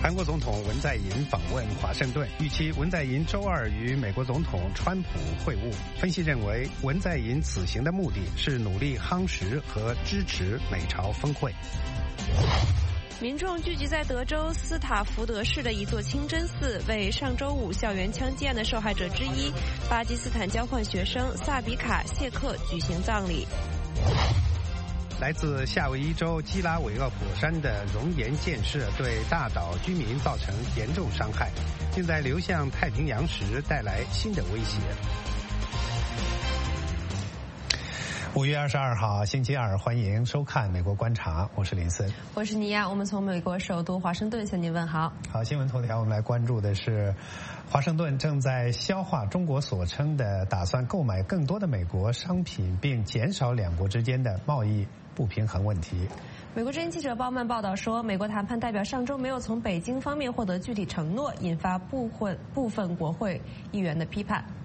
韩国总统文在寅访问华盛顿，预期文在寅周二与美国总统川普会晤。分析认为，文在寅此行的目的是努力夯实和支持美朝峰会。 民众聚集在德州斯塔福德市的一座清真寺，为上周五校园枪击案的受害者之一巴基斯坦交换学生萨比卡·谢克举行葬礼。 来自夏威夷州基拉韦厄火山的熔岩溅射对大岛居民造成严重伤害，并在流向太平洋时带来新的威胁。5月22号星期二，欢迎收看《美国观察》，我是林森， 我是尼亚，我们从美国首都华盛顿向您问好。 好，新闻头条我们来关注的是，华盛顿正在消化中国所称的打算购买更多的美国商品，并减少两国之间的贸易不平衡问题。 美国之音记者鲍曼报道说，美国谈判代表上周没有从北京方面获得具体承诺，引发部分国会议员的批判。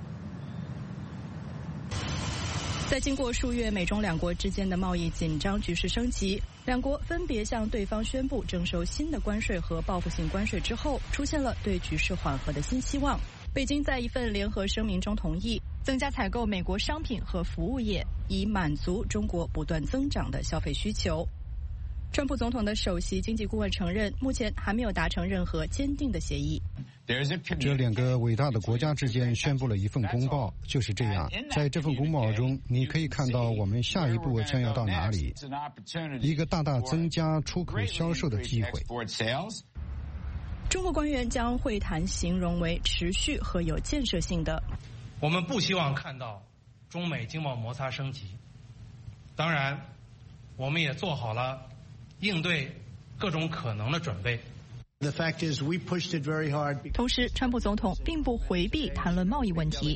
在经过数月美中两国之间的贸易紧张局势升级，两国分别向对方宣布征收新的关税和报复性关税之后，出现了对局势缓和的新希望。北京在一份联合声明中同意增加采购美国商品和服务业，以满足中国不断增长的消费需求。川普总统的首席经济顾问承认，目前还没有达成任何坚定的协议。 这两个伟大的国家之间宣布了一份公报，就是这样。在这份公报中，你可以看到我们下一步将要到哪里，一个大大增加出口销售的机会。 中国官员将会谈形容为持续和有建设性的。 我们不希望看到中美经贸摩擦升级，当然，我们也做好了应对各种可能的准备。 同时，川普总统并不回避谈论贸易问题。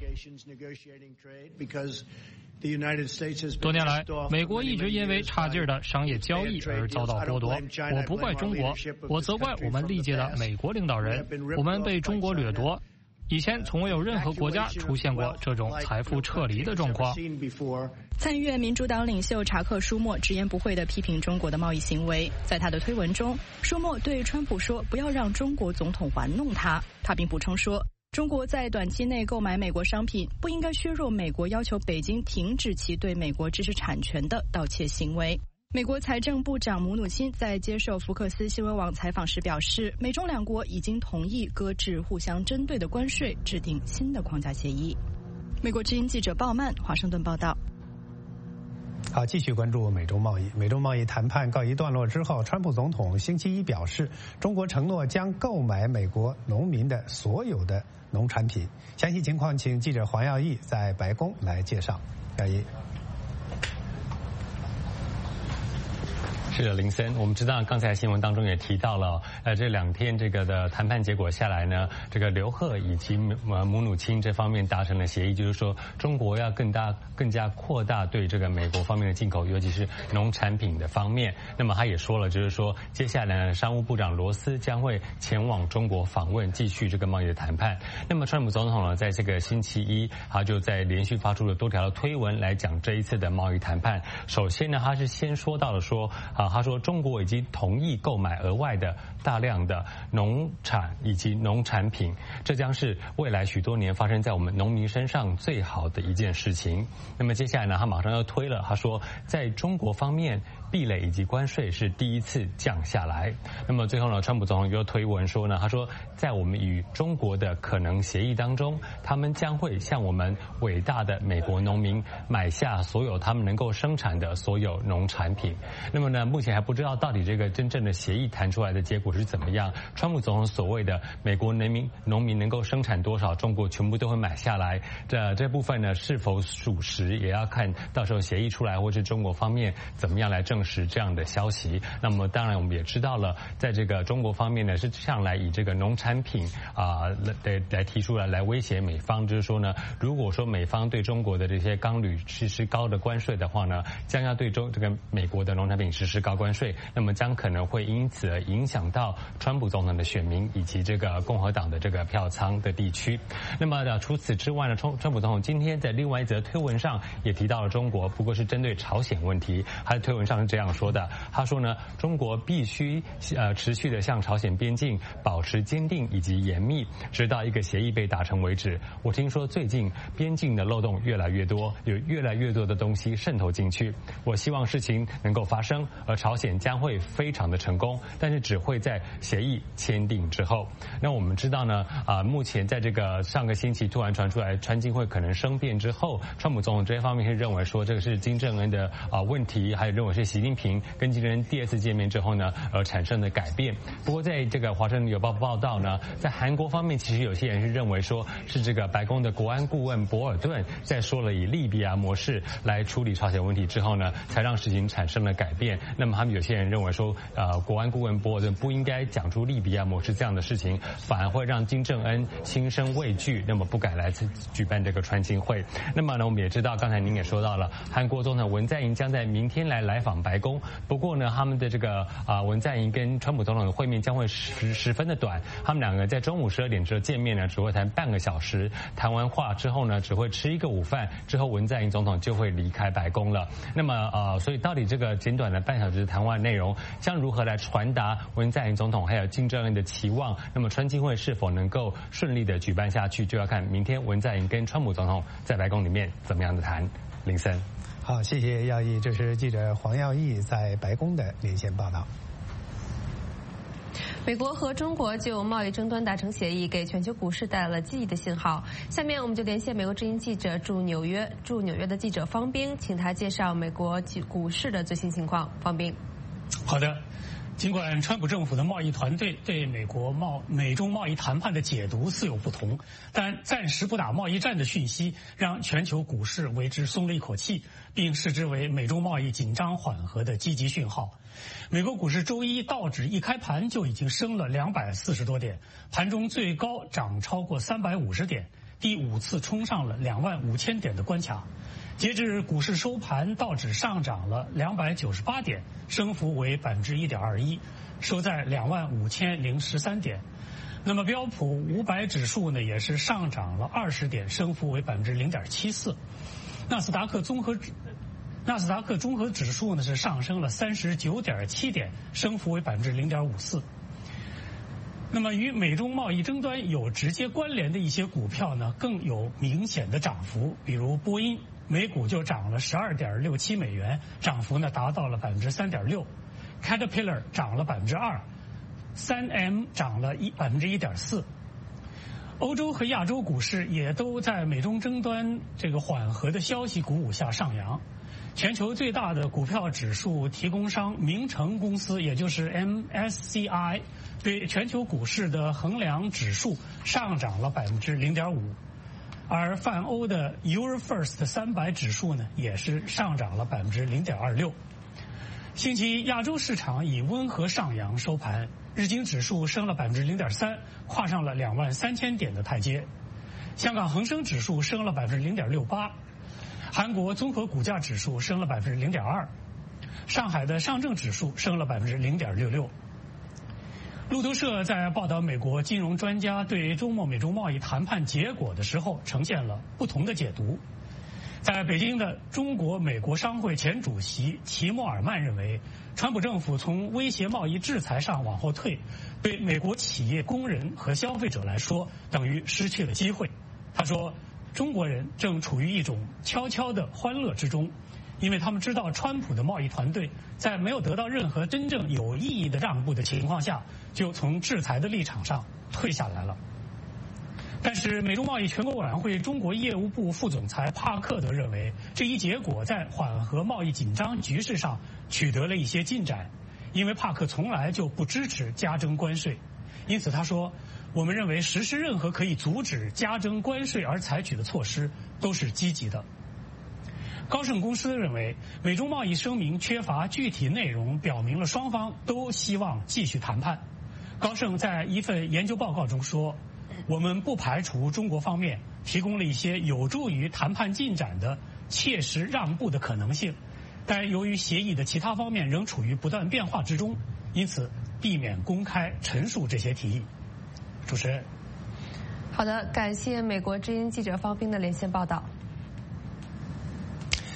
多年来，美国一直因为差劲的商业交易而遭到剥夺。我不怪中国，我责怪我们历届的美国领导人，我们被中国掠夺。以前从未有任何国家出现过这种财富撤离的状况。 参议院民主党领袖查克·舒默直言不讳地批评中国的贸易行为。在他的推文中，舒默对川普说：“不要让中国总统玩弄他。”他并补充说，中国在短期内购买美国商品，不应该削弱美国要求北京停止其对美国知识产权的盗窃行为。美国财政部长姆努钦在接受福克斯新闻网采访时表示，美中两国已经同意搁置互相针对的关税，制定新的框架协议。美国之音记者鲍曼华盛顿报道。 好，继续关注美中贸易。美中贸易谈判告一段落之后，川普总统星期一表示，中国承诺将购买美国农民的所有的农产品。详细情况，请记者黄耀义在白宫来介绍。耀义。 是的，林森，我们知道刚才新闻当中也提到了，这2天这个的谈判结果下来呢，这个刘鹤以及姆努钦这方面达成了协议，就是说中国要更加扩大对这个美国方面的进口，尤其是农产品的方面。那么他也说了，就是说接下来呢，商务部长罗斯将会前往中国访问，继续这个贸易的谈判。那么川普总统呢，在这个星期一，他就在连续发出了多条的推文来讲这一次的贸易谈判。首先呢，他是先说到了说他说中国已经同意购买额外的大量的农产以及农产品，这将是未来许多年发生在我们农民身上最好的一件事情。那么接下来呢，他马上要推了，他说在中国方面，壁垒以及关税是第一次降下来。那么最后呢，川普总统又推文说呢，他说在我们与中国的可能协议当中，他们将会向我们伟大的美国农民买下所有他们能够生产的所有农产品。那么呢，目前还不知道到底这个真正的协议谈出来的结果是怎么样。川普总统所谓的美国农民能够生产多少，中国全部都会买下来，这部分呢是否属实，也要看到时候协议出来，或是中国方面怎么样来证实这样的消息。那么当然我们也知道了，在这个中国方面呢，是向来以这个农产品来提出来威胁美方，就是说呢，如果说美方对中国的这些钢铝实施高的关税的话呢，将要对这个美国的农产品实施高关税，那么将可能会因此而影响到川普总统的选民以及这个共和党的这个票仓的地区。那么除此之外呢，川普总统今天在另外一则推文上也提到了中国，不过是针对朝鲜问题。他的推文上是这样说的。他说呢，中国必须持续的向朝鲜边境保持坚定以及严密，直到一个协议被达成为止。我听说最近边境的漏洞越来越多，有越来越多的东西渗透进去。我希望事情能够发生，而朝鲜将会非常的成功，但是只会在协议签订之后。那我们知道呢，目前在这个上个星期突然传出来川金会可能生变之后，川普总统这一方面是认为说这个是金正恩的问题，还有认为是习近平跟金正恩第二次见面之后呢而产生的改变。不过在这个华盛顿邮报报道呢，在韩国方面其实有些人是认为说是这个白宫的国安顾问博尔顿在说了以利比亚模式来处理朝鲜问题之后呢，才让事情产生了改变。那么他们有些人认为说国安顾问博尔顿不应该讲出利比亚模式这样的事情，反而会让金正恩心生畏惧，那么不敢来举办这个川金会。那么呢，我们也知道刚才您也说到了，韩国总统文在寅将在明天来访白宫。不过呢，他们的这个文在寅跟川普总统的会面将会十分的短，他们两个在中午12点之后见面呢，只会谈半个小时，谈完话之后呢，只会吃一个午饭，之后文在寅总统就会离开白宫了。那么所以到底这个简短的半小时的谈话内容将如何来传达文在寅总统还有金正恩的期望？那么川金会是否能够顺利的举办下去，就要看明天文在寅跟川普总统在白宫里面怎么样的谈。林森， 好，谢谢耀义，这是记者黄耀义在白宫的连线报道。 美国和中国就贸易争端达成协议，给全球股市带来了积极的信号。下面我们就连线美国之音记者驻纽约的记者方斌，请他介绍美国股市的最新情况。方斌， 好的。尽管川普政府的贸易团队对美中贸易谈判的解读似有不同，但暂时不打贸易战的讯息让全球股市为之松了一口气，并视之为美中贸易紧张缓和的积极讯号。美国股市周一道指一开盘就已经升了240多点，盘中最高涨超过350点，第5次冲上了25000点的关卡。截至股市收盘，道指上涨了298点，升幅为1.21%，收在25013点。那么标普500指数呢，也是上涨了20点，升幅为0.74%。纳斯达克综合指数呢是上升了39.7点，升幅为0.54%。那么与美中贸易争端有直接关联的一些股票呢，更有明显的涨幅，比如波音。每股就涨了12.67美元，涨幅呢达到了3.6%。Caterpillar 涨了2%，3M 涨了1.4%。欧洲和亚洲股市也都在美中争端这个缓和的消息鼓舞下上扬。全球最大的股票指数提供商明晟公司，也就是 MSCI， 对全球股市的衡量指数上涨了0.5%。而泛欧的 Eurofirst 300指数呢，也是上涨了0.26%。星期一，亚洲市场以温和上扬收盘，日经指数升了0.3%，跨上了23000点的台阶。香港恒生指数升了0.68%，韩国综合股价指数升了0.2%，上海的上证指数升了0.66%。路透社在报道美国金融专家对周末美中贸易谈判结果的时候，呈现了不同的解读。在北京的中国美国商会前主席齐默尔曼认为，川普政府从威胁贸易制裁上往后退，对美国企业、工人和消费者来说，等于失去了机会。他说，中国人正处于一种悄悄的欢乐之中，因为他们知道川普的贸易团队在没有得到任何真正有意义的让步的情况下，就从制裁的立场上退下来了。但是美中贸易全国委员会中国业务部副总裁帕克德认为，这一结果在缓和贸易紧张局势上取得了一些进展，因为帕克从来就不支持加征关税。因此他说，我们认为实施任何可以阻止加征关税而采取的措施都是积极的。高盛公司认为，美中贸易声明缺乏具体内容，表明了双方都希望继续谈判。高盛在一份研究报告中说，我们不排除中国方面提供了一些有助于谈判进展的切实让步的可能性，但由于协议的其他方面仍处于不断变化之中，因此避免公开陈述这些提议。主持人。 好的，感谢美国之音记者方斌的连线报道。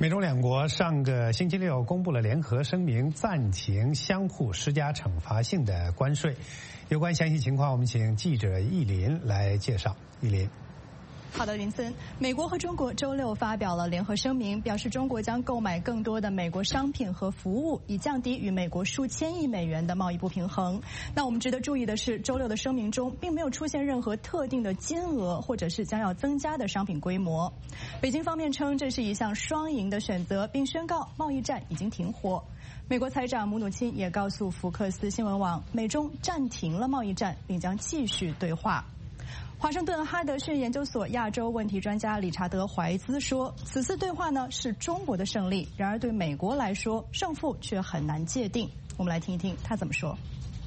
美中两国上个星期六公布了联合声明，暂停相互施加惩罚性的关税。有关详细情况，我们请记者易林来介绍。易林。 好的，林森。美国和中国周六发表了联合声明，表示中国将购买更多的美国商品和服务，以降低与美国数千亿美元的贸易不平衡。那我们值得注意的是，周六的声明中并没有出现任何特定的金额或者是将要增加的商品规模。北京方面称这是一项双赢的选择，并宣告贸易战已经停火。美国财长姆努钦也告诉福克斯新闻网，美中暂停了贸易战，并将继续对话。华盛顿哈德逊研究所亚洲问题专家理查德·怀兹说，此次对话呢是中国的胜利，然而对美国来说，胜负却很难界定。我们来听一听他怎么说。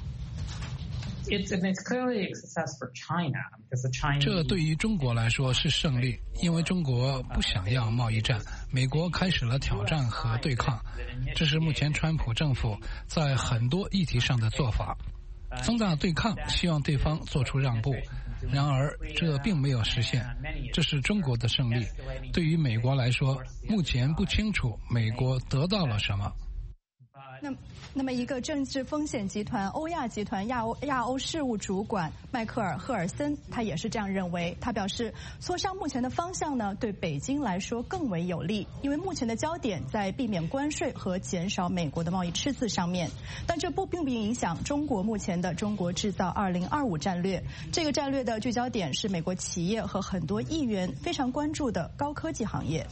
这对于中国来说是胜利，因为中国不想要贸易战，美国开始了挑战和对抗，这是目前川普政府在很多议题上的做法，增大对抗，希望对方做出让步。然而这并没有实现，这是中国的胜利。对于美国来说，目前不清楚美国得到了什么。 那么一个政治风险集团欧亚集团亚欧事务主管迈克尔·赫尔森，他也是这样认为。他表示，磋商目前的方向呢，对北京来说更为有利，因为目前的焦点在避免关税和减少美国的贸易赤字上面。但这并不影响中国目前的中国制造2025战略。这个战略的聚焦点是美国企业和很多议员非常关注的高科技行业。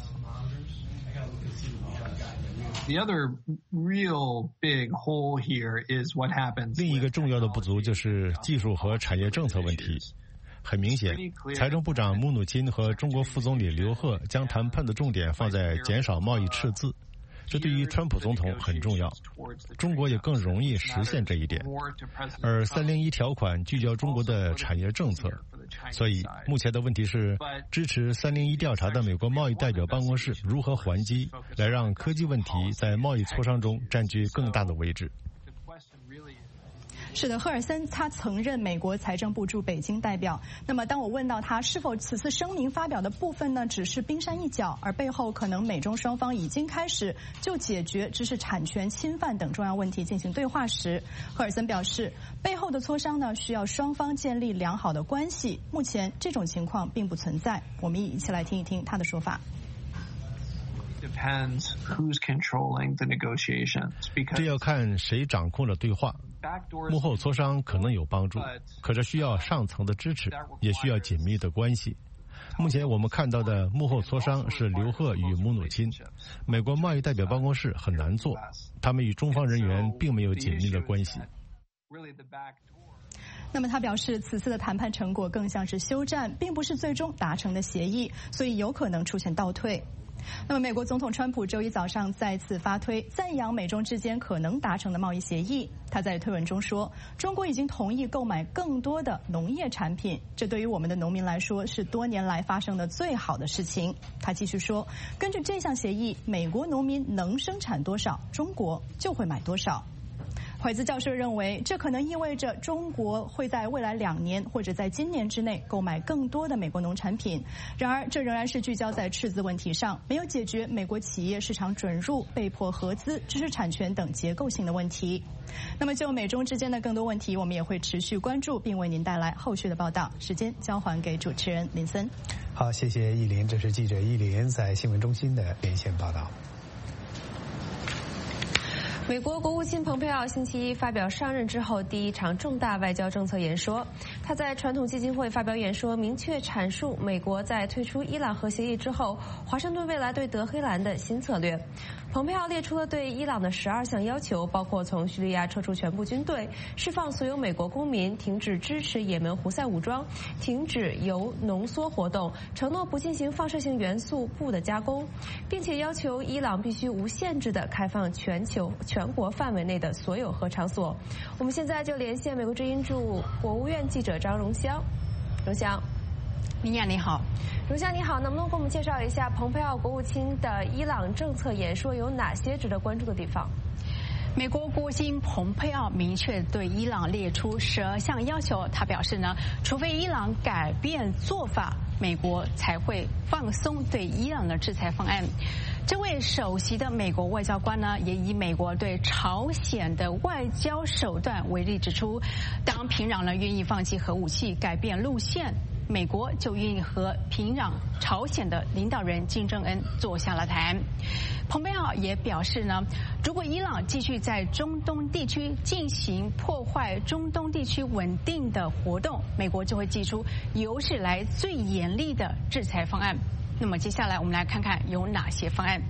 The other real big hole here is what happens. 另一个重要的不足就是技术和产业政策问题。很明显，财政部长姆努钦和中国副总理刘鹤将谈判的重点放在减少贸易赤字，这对于川普总统很重要。中国也更容易实现这一点。而301条款聚焦中国的产业政策。所以目前的问题是，支持301调查的美国贸易代表办公室如何还击，来让科技问题在贸易磋商中占据更大的位置。 是的，赫尔森他曾任美国财政部驻北京代表。那么当我问到他是否此次声明发表的部分呢只是冰山一角，而背后可能美中双方已经开始就解决知识产权侵犯等重要问题进行对话时，赫尔森表示，背后的磋商呢需要双方建立良好的关系，目前这种情况并不存在。我们一起来听一听他的说法。 这要看谁掌控了对话。幕后磋商可能有帮助，可是需要上层的支持，也需要紧密的关系。目前我们看到的幕后磋商是刘鹤与姆努钦，美国贸易代表办公室很难做，他们与中方人员并没有紧密的关系。 那么他表示，此次的谈判成果更像是休战，并不是最终达成的协议，所以有可能出现倒退。那么美国总统川普周一早上再次发推，赞扬美中之间可能达成的贸易协议。他在推文中说，中国已经同意购买更多的农业产品，这对于我们的农民来说是多年来发生的最好的事情。他继续说，根据这项协议，美国农民能生产多少，中国就会买多少。怀兹教授认为，这可能意味着中国会在未来2年或者在今年之内购买更多的美国农产品。然而，这仍然是聚焦在赤字问题上，没有解决美国企业市场准入、被迫合资、知识产权等结构性的问题。那么，就美中之间的更多问题，我们也会持续关注，并为您带来后续的报道。时间交还给主持人林森。 好，谢谢易林，这是记者易林在新闻中心的连线报道。 美国国务卿蓬佩奥星期一发表上任之后第一场重大外交政策演说。他在传统基金会发表演说，明确阐述美国在退出伊朗核协议之后，华盛顿未来对德黑兰的新策略。蓬佩奥列出了对伊朗的12项要求，包括从叙利亚撤出全部军队、释放所有美国公民、停止支持也门胡塞武装、停止铀浓缩活动、承诺不进行放射性元素钚的加工，并且要求伊朗必须无限制地开放全国范围内的所有核场所。我们现在就连线美国之音驻国务院记者张荣香。荣香， 米娅你好。 荣香你好，能不能给我们介绍一下蓬佩奥国务卿的伊朗政策演说有哪些值得关注的地方？ 美国国务卿蓬佩奥明确对伊朗列出12项要求，他表示呢，除非伊朗改变做法， 美国才会放松对伊朗的制裁方案。这位首席的美国外交官呢，也以美国对朝鲜的外交手段为例，指出，当平壤呢愿意放弃核武器、改变路线，美国就愿意和平壤朝鲜的领导人金正恩坐下来谈。蓬佩奥也表示呢，如果伊朗继续在中东地区进行破坏中东地区稳定的活动，美国就会祭出有史来最严厉的制裁方案。那么接下来我们来看看有哪些方案。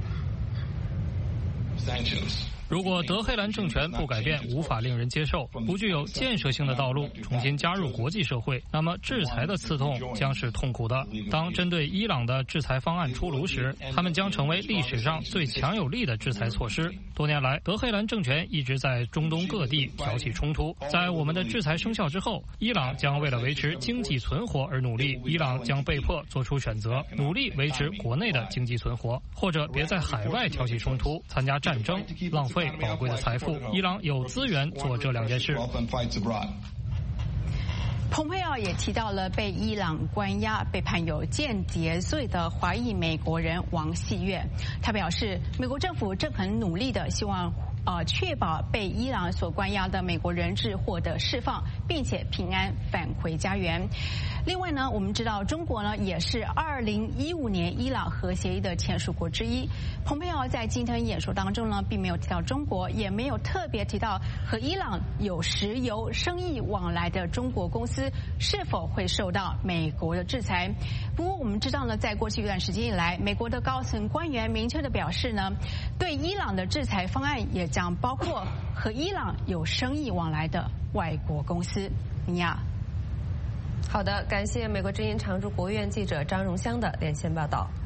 如果德黑兰政权不改变，无法令人接受，不具有建设性的道路，重新加入国际社会，那么制裁的刺痛将是痛苦的。当针对伊朗的制裁方案出炉时，他们将成为历史上最强有力的制裁措施。多年来，德黑兰政权一直在中东各地挑起冲突。在我们的制裁生效之后，伊朗将为了维持经济存活而努力。伊朗将被迫做出选择，努力维持国内的经济存活，或者别在海外挑起冲突，参加战争，浪费宝贵的财富。伊朗有资源做这两件事。 蓬佩奥也提到了被伊朗关押、被判有间谍罪的华裔美国人王锡月。他表示，美国政府正很努力的希望确保被伊朗所关押的美国人质获得释放，并且平安返回家园。另外呢，我们知道中国呢也是2015年伊朗核协议的签署国之一。蓬佩奥在今天演说当中呢，并没有提到中国，也没有特别提到和伊朗有石油生意往来的中国公司是否会受到美国的制裁。不过我们知道呢，在过去一段时间以来，美国的高层官员明确的表示呢，对伊朗的制裁方案也将包括和伊朗有生意往来的外国公司。尼亚。 好的，感谢美国之音常驻国务院记者张荣香的连线报道。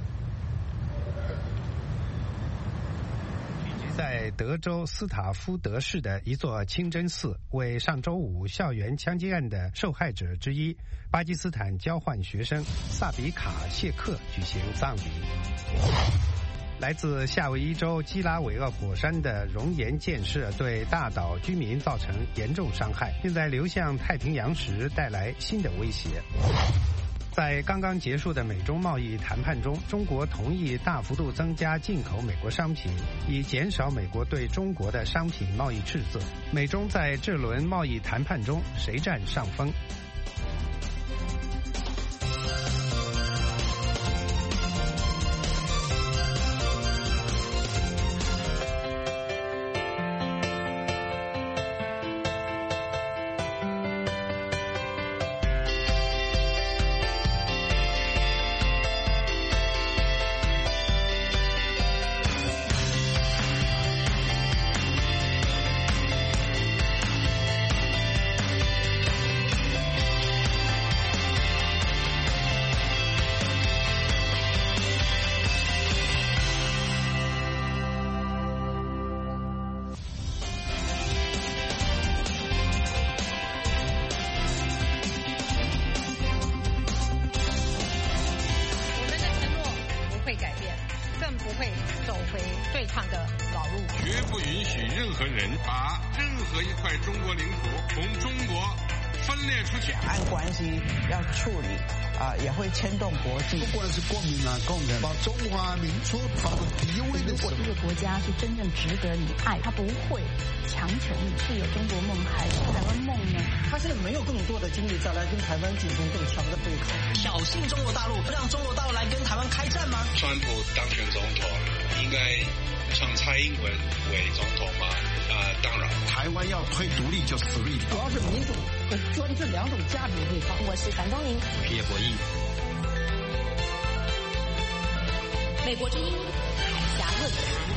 在德州斯塔夫德市的一座清真寺，为上周五校园枪击案的受害者之一巴基斯坦交换学生萨比卡谢克举行葬礼。来自夏威夷州基拉韦厄火山的熔岩溅射对大岛居民造成严重伤害，并在流向太平洋时带来新的威胁。在刚刚结束的美中贸易谈判中，中国同意大幅度增加进口美国商品，以减少美国对中国的商品贸易赤字。美中在这轮贸易谈判中谁占上风？ 牵动国际，不管是国民啊、工人，把中华民族放到第一位的时候， 如果这个国家是真正值得你爱，他不会强求你是有中国梦还是台湾梦呢？ 他现在没有更多的精力再来跟台湾进行更强的对抗，挑衅中国大陆，让中国大陆来跟台湾开战吗？ 川普当选总统，应该让蔡英文为总统吗？当然， 台湾要推独立就死力， 主要是民主和专制两种价值的对抗。 我是樊东宁， 皮耶博弈。 美国之音海峡论坛。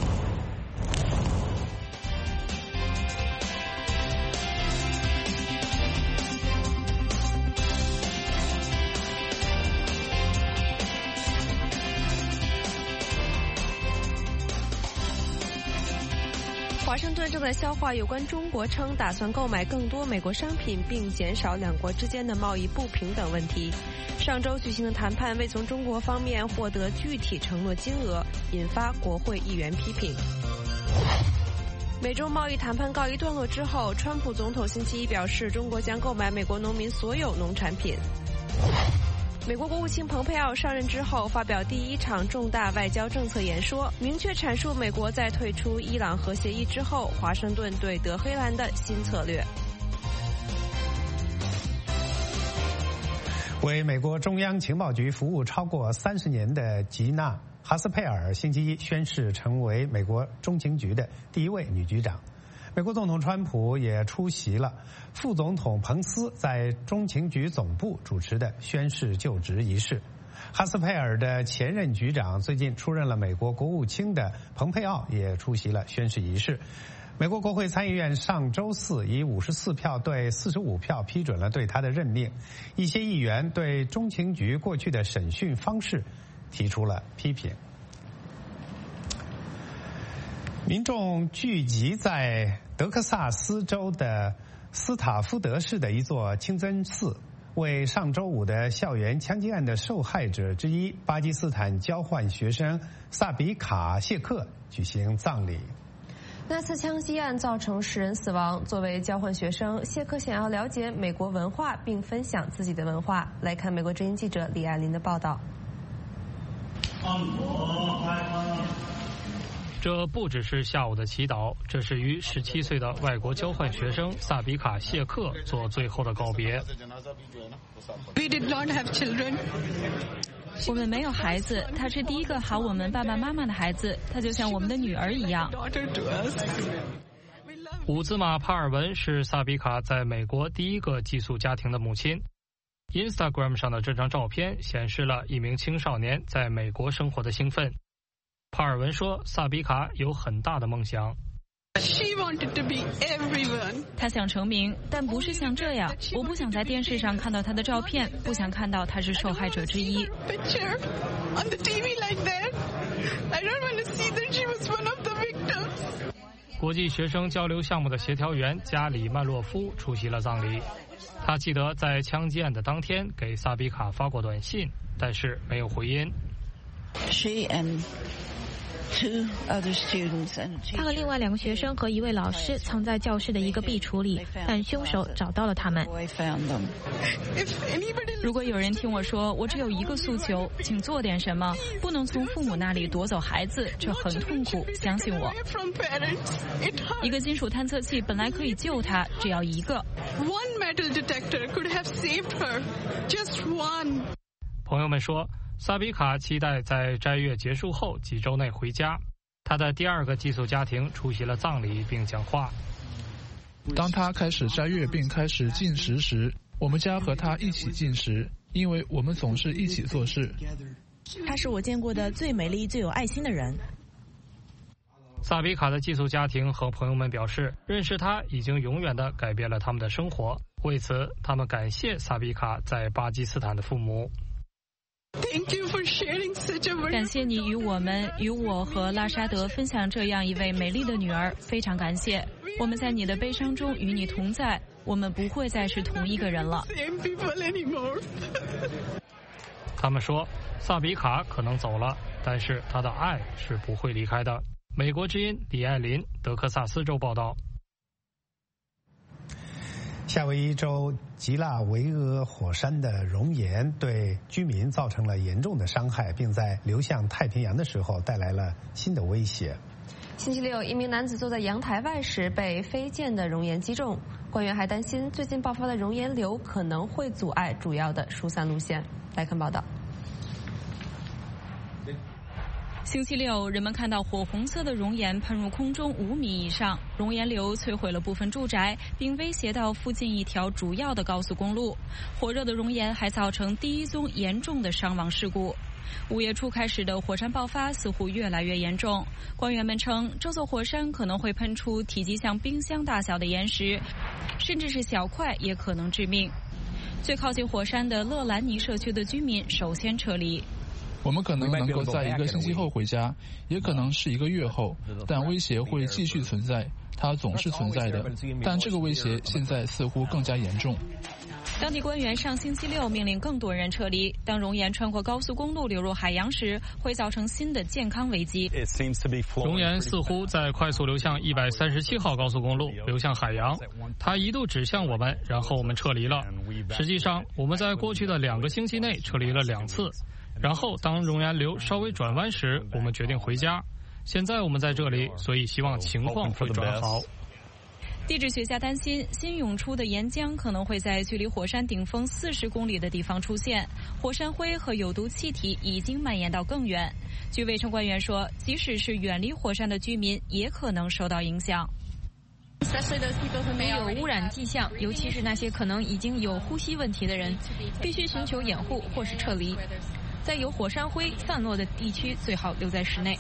华盛顿正在消化有关中国称打算购买更多美国商品并减少两国之间的贸易不平等问题。上周举行的谈判未从中国方面获得具体承诺金额，引发国会议员批评。美中贸易谈判告一段落之后，川普总统星期一表示，中国将购买美国农民所有农产品。 美国国务卿蓬佩奥上任之后发表第一场重大外交政策演说，明确阐述美国在退出伊朗核协议之后，华盛顿对德黑兰的新策略。 为美国中央情报局服务超过30年的吉娜·哈斯佩尔星期一宣誓成为美国中情局的第一位女局长。美国总统川普也出席了副总统彭斯在中情局总部主持的宣誓就职仪式。哈斯佩尔的前任局长最近出任了美国国务卿的蓬佩奥也出席了宣誓仪式。美国国会参议院上周四以54票对45票批准了对他的任命。一些议员对中情局过去的审讯方式提出了批评。民众聚集在德克萨斯州的斯塔夫德市的一座清真寺，为上周五的校园枪击案的受害者之一巴基斯坦交换学生萨比卡谢克举行葬礼。 那次枪击案造成10人死亡。作为交换学生，谢克想要了解美国文化并分享自己的文化。来看美国之音记者李爱林的报道。 这不只是下午的祈祷，这是与17岁的外国交换学生萨比卡谢克做最后的告别。 We did not have children. 我们没有孩子，他是第一个喊我们爸爸妈妈的孩子，他就像我们的女儿一样。 伍兹玛·帕尔文是萨比卡在美国第一个寄宿家庭的母亲。Instagram 上的这张照片显示了一名青少年在美国生活的兴奋。帕尔文说，萨比卡有很大的梦想。 She wanted to be everyone. 他想成名，但不是像这样。我不想在电视上看到他的照片，不想看到他是受害者之一。 Picture on the TV like that. I don't want to see that she was one of the victims. 国际学生交流项目的协调员加里曼洛夫出席了葬礼。他记得在枪击案的当天给萨比卡发过短信，但是没有回音。 She and 他和另外2个学生和一位老师藏在教室的一个壁橱里，但凶手找到了他们。 如果有人听我说我只有一个诉求，请做点什么，不能从父母那里夺走孩子，这很痛苦，相信我。一个金属探测器本来可以救他，只要一个。 One metal detector could have saved her. Just one. 朋友们说，萨比卡期待在斋月结束后几周内回家。他的第2个寄宿家庭出席了葬礼并讲话。 当他开始斋月并开始进食时，我们家和他一起进食，因为我们总是一起做事。 他是我见过的最美丽、最有爱心的人。 萨比卡的寄宿家庭和朋友们表示，认识他已经永远地改变了他们的生活。为此，他们感谢萨比卡在巴基斯坦的父母。 Thank you for sharing such a 感谢你与我和拉沙德分享这样一位美丽的女儿，非常感谢。我们在你的悲伤中与你同在，我们不会再是同一个人了。 他们说，萨比卡可能走了，但是他的爱是不会离开的。美国之音李爱林，德克萨斯州报道。 夏威夷州吉拉维厄火山的熔岩对居民造成了严重的伤害，并在流向太平洋的时候带来了新的威胁。 星期六，一名男子坐在阳台外时被飞溅的熔岩击中。官员还担心，最近爆发的熔岩流可能会阻碍主要的疏散路线。来看报道。 星期六，人们看到火红色的熔岩喷入空中5米以上，熔岩流摧毁了部分住宅，并威胁到附近一条主要的高速公路。火热的熔岩还造成第一宗严重的伤亡事故。5月初开始的火山爆发似乎越来越严重。官员们称，这座火山可能会喷出体积像冰箱大小的岩石，甚至是小块也可能致命。最靠近火山的勒兰尼社区的居民首先撤离。 我们可能能够在1个星期后回家，也可能是1个月后，但威胁会继续存在，它总是存在的，但这个威胁现在似乎更加严重。 当地官员上星期6命令更多人撤离。当熔岩穿过高速公路流入海洋时，会造成新的健康危机。 熔岩似乎在快速流向137号高速公路，流向海洋。它一度指向我们，然后我们撤离了。实际上，我们在过去的2个星期内撤离了2次。然后，当熔岩流稍微转弯时，我们决定回家。现在我们在这里，所以希望情况会转好。 地质学家担心，新涌出的岩浆可能会在距离火山顶峰40公里的地方出现，火山灰和有毒气体已经蔓延到更远。据卫生官员说，即使是远离火山的居民，也可能受到影响。 没有污染迹象，尤其是那些可能已经有呼吸问题的人，必须寻求掩护或是撤离。在有火山灰散落的地区，最好留在室内。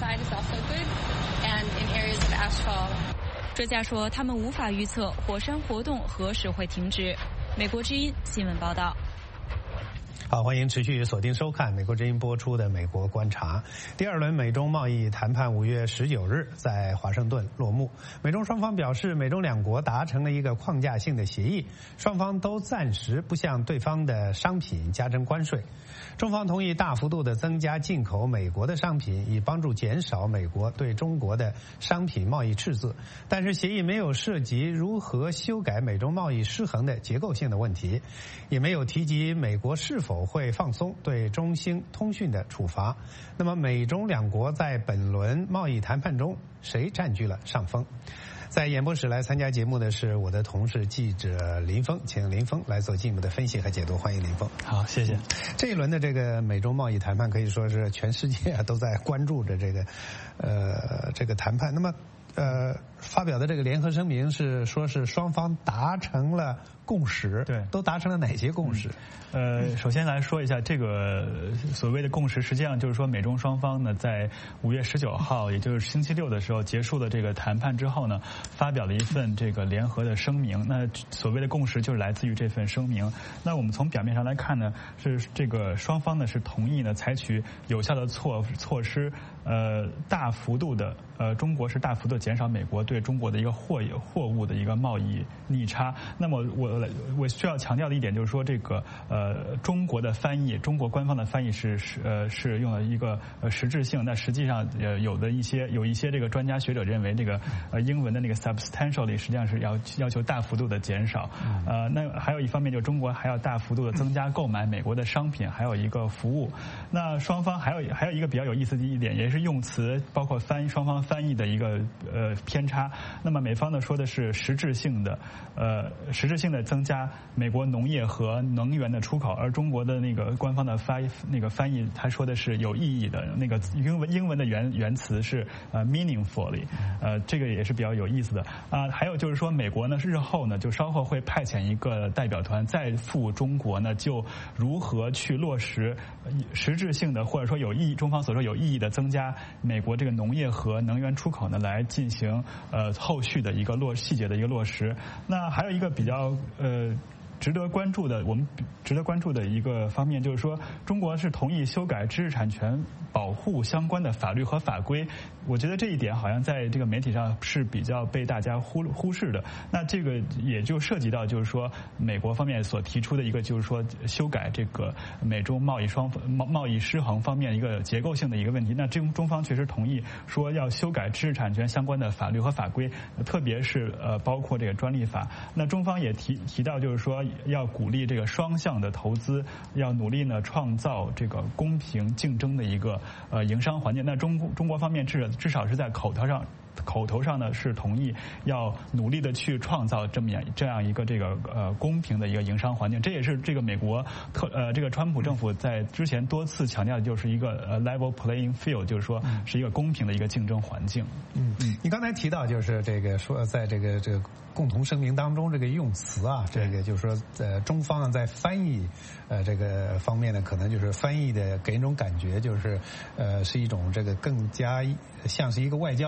专家说，他们无法预测火山活动何时会停止。美国之音新闻报道。 好，欢迎持续锁定收看美国之音播出的《美国观察》。第2轮美中贸易谈判5月19日在华盛顿落幕。美中双方表示，美中2国达成了一个框架性的协议，双方都暂时不向对方的商品加征关税。中方同意大幅度的增加进口美国的商品，以帮助减少美国对中国的商品贸易赤字。但是协议没有涉及如何修改美中贸易失衡的结构性的问题，也没有提及美国是否会放松对中兴通讯的处罚。那么美中2国在本轮贸易谈判中，谁占据了上风？在演播室来参加节目的是我的同事记者林峰，请林峰来做进一步的分析和解读。欢迎林峰。 好，谢谢。 这一轮的这个美中贸易谈判可以说是全世界都在关注着这个谈判。那么发表的这个联合声明是说是双方达成了共识， 对， 都达成了哪些共识？ 首先来说一下这个所谓的共识，实际上就是说美中双方呢在5月19号，也就是星期6的时候结束了这个谈判之后呢，发表了一份这个联合的声明。那所谓的共识就是来自于这份声明。那我们从表面上来看呢，是这个双方呢是同意呢采取有效的措施，大幅度的中国是大幅度减少美国对中国的一个货物的一个贸易逆差。那么我需要强调的一点就是说，这个中国的翻译，中国官方的翻译是用了一个实质性。那实际上有一些这个专家学者认为，这个英文的那个 substantially 实际上是要求大幅度的减少。那还有一方面就是中国还要大幅度的增加购买美国的商品，还有一个服务。那双方还有一个比较有意思的一点，也是用词包括双方翻译的一个偏差。那么美方呢说的是实质性的增加美国农业和能源的出口，而中国的那个官方的翻译，他说的是有意义的。那个英文的原词是meaningfully，这个也是比较有意思的啊。还有就是说，美国呢日后呢就稍后会派遣一个代表团再赴中国呢，就如何去落实实质性的或者说中方所说有意义的增加美国这个农业和能源出口呢，来进行后续的一个细节的一个落实。那还有一个比较值得关注的一个方面，就是说中国是同意修改知识产权保护相关的法律和法规。我觉得这一点好像在这个媒体上是比较被大家忽视的。那这个也就涉及到就是说美国方面所提出的一个就是说修改这个美中贸易失衡方面一个结构性的一个问题。那中方确实同意说要修改知识产权相关的法律和法规，特别是包括这个专利法。那中方也提到就是说要鼓励这个双向的投资，要努力呢创造这个公平竞争的一个营商环境。那中国方面至少是在口头上呢是同意要努力的去创造这样一个这个公平的一个营商环境。这也是这个美国这个川普政府在之前多次强调的，就是一个level playing field， 就是说是一个公平的一个竞争环境。 你刚才提到就是这个说在这个共同声明当中这个用词啊，这个就是说中方在翻译这个方面呢，可能就是翻译的给人一种感觉就是是一种这个更加像是一个外交辞令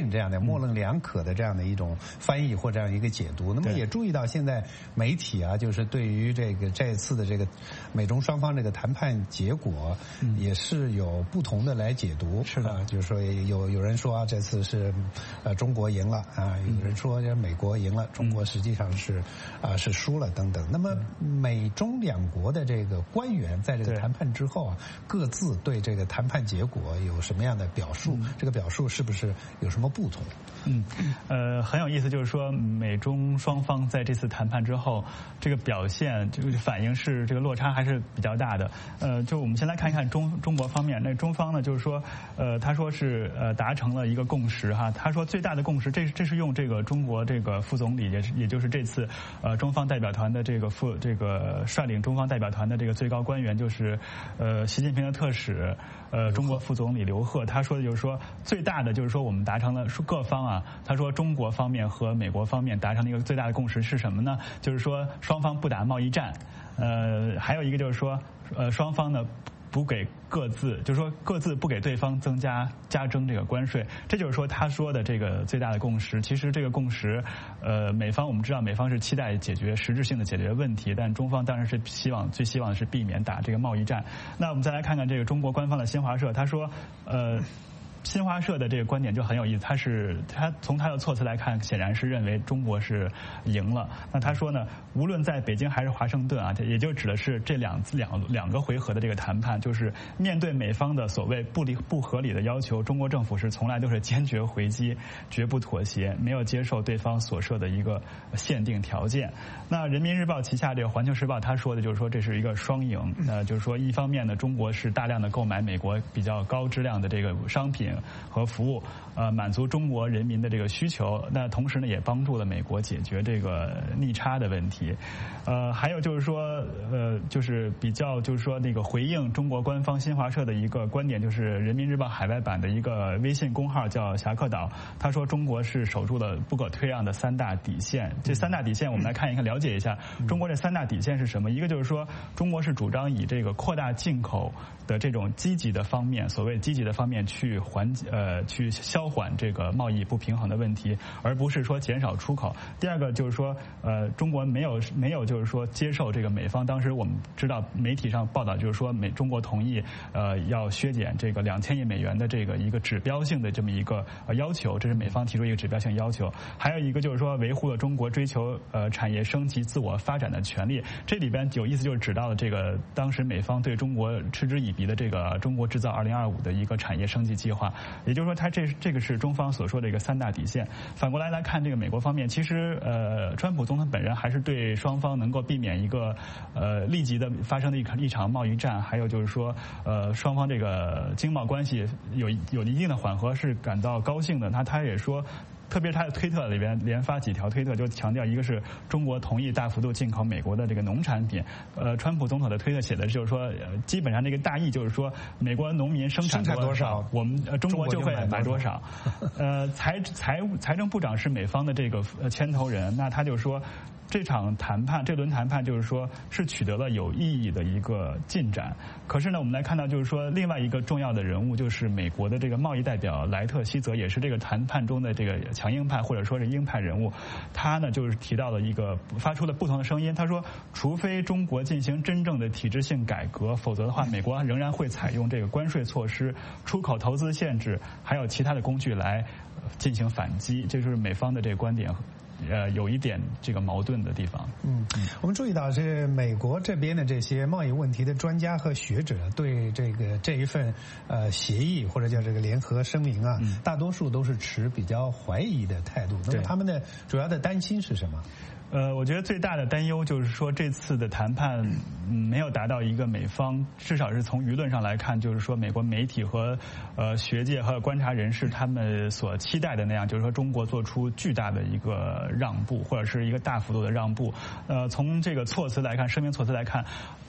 定这样的模棱两可的这样的一种翻译或这样一个解读。那么也注意到现在媒体啊，就是对于这次的这个美中双方这个谈判结果，也是有不同的来解读。 是的， 就是说有人说啊，这次是中国赢了啊，有人说美国赢了，中国实际上是输了等等。那么美中两国的这个官员在这个谈判之后啊，各自对这个谈判结果有什么样的表述？这个表述是不是有什么不同？ 很有意思，就是说美中双方在这次谈判之后，这个表现这个反应是这个落差还是比较大的。就我们先来看一看中国方面，那中方呢就是说，他说是达成了一个共识哈，他说最大的共识，这是用这个中国这个副总理也就是这次中方代表团的这个率领中方代表团的这个最高官员就是习近平的特使中国副总理刘鹤，他说的就是说最大的就是说我们达成了各方啊，他说中国方面和美国方面达成了一个最大的共识是什么呢？就是说双方不打贸易战，还有一个就是说双方呢不给各自，就是说各自不给对方加征这个关税，这就是说他说的这个最大的共识。其实这个共识，美方我们知道美方是期待实质性的解决问题，但中方当然是最希望的是避免打这个贸易战。那我们再来看看这个中国官方的新华社，他说新华社的这个观点就很有意思，他从他的措辞来看，显然是认为中国是赢了。那他说呢，无论在北京还是华盛顿啊，也就指的是这两个回合的这个谈判，就是面对美方的所谓不合理的要求，中国政府是从来都是坚决回击，绝不妥协，没有接受对方所设的一个限定条件。那人民日报旗下这个环球时报他说的就是说这是一个双赢，就是说一方面呢，中国是大量的购买美国比较高质量的这个商品和服务，满足中国人民的这个需求。那同时呢，也帮助了美国解决这个逆差的问题。还有就是说，就是比较就是说那个回应中国官方新华社的一个观点，就是人民日报海外版的一个微信公号叫侠客岛，他说中国是守住了不可退让的3大底线。这3大底线我们来看一看，了解一下中国这3大底线是什么。一个就是说，中国是主张以这个扩大进口的这种积极的方面，所谓积极的方面去消缓这个贸易不平衡的问题，而不是说减少出口。第二个就是说，中国没有就是说接受这个美方，当时我们知道媒体上报道就是说中国同意要削减这个2000亿美元的这个一个指标性的这么一个要求，这是美方提出一个指标性要求。还有一个就是说维护了中国追求产业升级自我发展的权利。这里边有意思就是指到了这个当时美方对中国嗤之以鼻的这个中国制造2025的一个产业升级计划。也就是说，它这个是中方所说的一个3大底线。反过来看这个美国方面，其实川普总统本人还是对双方能够避免一个立即的发生的一场贸易战，还有就是说双方这个经贸关系有一定的缓和是感到高兴的。他也说。特别是他的推特里边连发几条推特，就强调一个是中国同意大幅度进口美国的这个农产品。川普总统的推特写的就是说，基本上这个大意就是说，美国农民生产多少，我们中国就会买多少。财政部长是美方的这个牵头人，那他就说。这轮谈判就是说是取得了有意义的一个进展。可是呢，我们来看到就是说另外一个重要的人物就是美国的这个贸易代表莱特希泽，也是这个谈判中的这个强硬派或者说是鹰派人物。他呢就是提到了发出了不同的声音。他说，除非中国进行真正的体制性改革，否则的话，美国仍然会采用这个关税措施、出口投资限制，还有其他的工具来进行反击。这就是美方的这个观点。有一点这个矛盾的地方。 我们注意到是美国这边的这些贸易问题的专家和学者对这一份协议或者叫这个联合声明啊，大多数都是持比较怀疑的态度。那么他们的主要的担心是什么？ 我觉得最大的担忧就是说，这次的谈判没有达到一个美方，至少是从舆论上来看，就是说美国媒体和学界和观察人士他们所期待的那样，就是说中国做出巨大的一个让步，或者是一个大幅度的让步。从这个措辞来看，声明措辞来看，